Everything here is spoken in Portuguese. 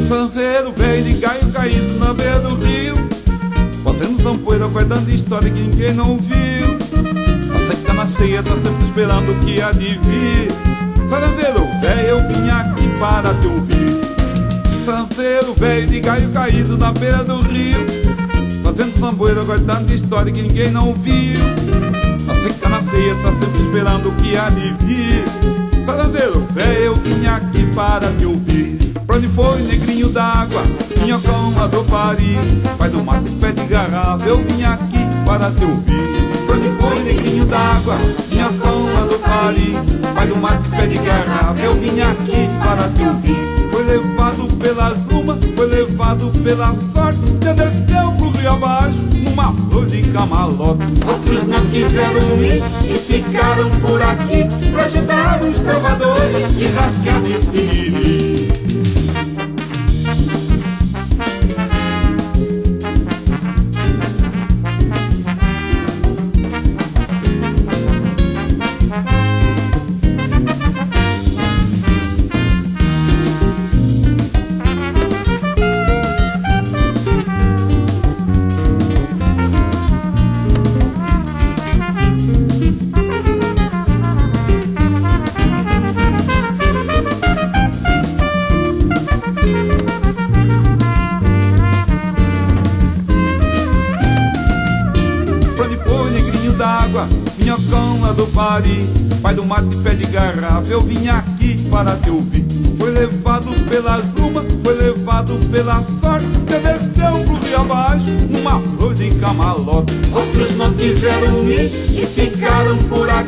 Sanzeiro velho de galho caído na beira do rio, fazendo zampoeira, guardando história que ninguém não viu. A seca na cheia, tá sempre esperando o que há de vir. Sanzeiro velho, eu vim aqui para te ouvir. Sanzeiro velho de galho caído na beira do rio, fazendo zampoeira, guardando história que ninguém não viu. A seca na cheia, tá sempre esperando o que há de vir. Sanzeiro velho, eu vim aqui para te ouvir. Pra onde foi, negrinho d'água, minhocão lá do Paris, pai do mato e pé de garrafa, eu vim aqui para te ouvir. Pra onde foi, negrinho d'água, minhocão lá do Paris, pai do mato e pé de garrafa, eu vim aqui para te ouvir. Foi levado pelas lumas, foi levado pela sorte, já desceu pro rio abaixo, numa flor de camalote. Outros não quiseram ir e ficaram por aqui pra ajudar os trovadores e rasgar de siri. Minhocão lá do Paris, pai do mato e pé de garrafa, eu vim aqui para te ouvir. Foi levado pelas lumas, foi levado pela sorte, já desceu pro rio abaixo, numa flor de camalote. Outros não quiseram ir e ficaram por